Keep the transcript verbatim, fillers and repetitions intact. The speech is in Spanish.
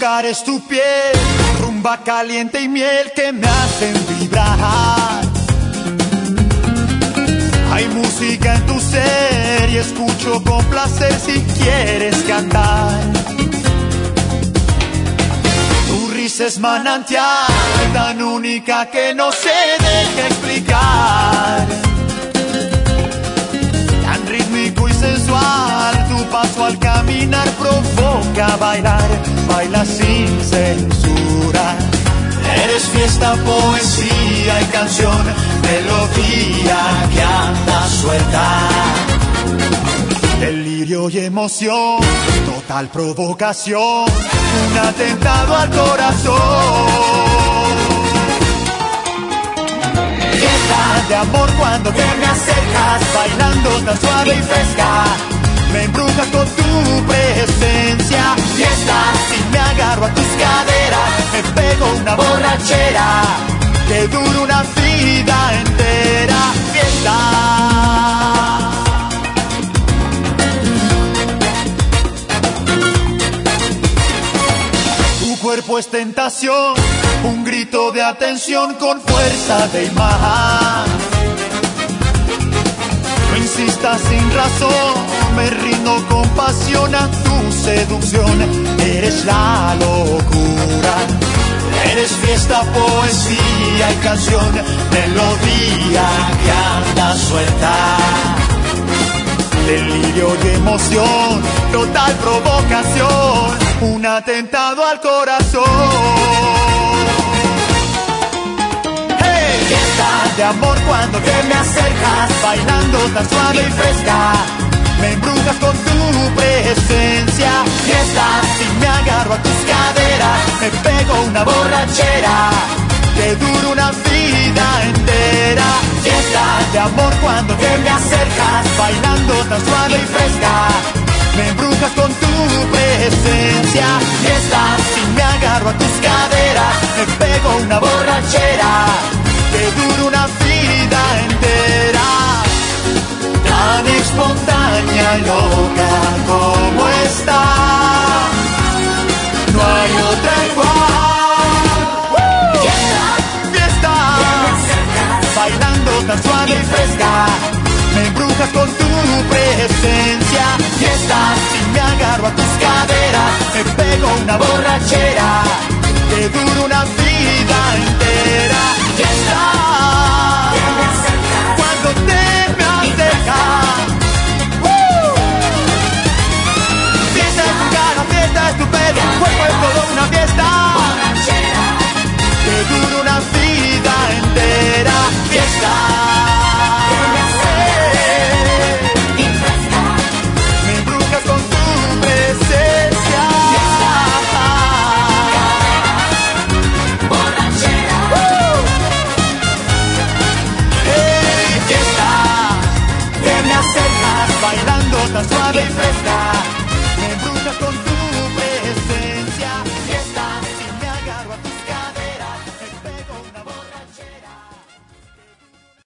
tocar es tu piel, rumba caliente y miel que me hacen vibrar. Hay música en tu ser y escucho con placer si quieres cantar. Tu risa es manantial, tan única que no se deja explicar. Tan rítmico y sensual, tu paso al caminar provoca bailar. Baila sin censura. Eres fiesta, poesía y canción, melodía que anda suelta. Delirio y emoción, total provocación, un atentado al corazón. Fiesta de amor cuando te me acercas, bailando tan suave y fresca. Me embrujas con tu presencia. Fiesta, si me agarro a tus caderas, me pego una borrachera que dura una vida entera. Fiesta. Tu cuerpo es tentación, un grito de atención con fuerza de imán. No insistas sin razón, me rindo con pasión a tu seducción. Eres la locura, eres fiesta, poesía y canción, melodía que anda suelta. Delirio y emoción, total provocación, un atentado al corazón. Fiesta de amor cuando te me acercas, bailando tan suave y fresca. Me embrujas con tu presencia. Fiesta, si me agarro a tus caderas, me pego una borrachera que dura una vida entera. Fiesta de amor cuando te me acercas, bailando tan suave y fresca. Me embrujas con tu presencia. Fiesta, si me agarro a tus caderas, me pego una borrachera que dura una vida entera. Tan espontánea y loca como está, no hay otra igual. Fiesta, fiesta, bailando tan suave y fresca. Me embrujas con tu presencia. Fiesta, si me agarro a tus caderas, me pego una borrachera que dura una vida entera. Fiesta, cuando te me acercas. ¡Uh! Fiesta en tu cara, fiesta en tu pelo, cuerpo es todo una fiesta que dura una vida entera. Fiesta. Me embrujas con tu presencia. Bailando tan suave y fresca.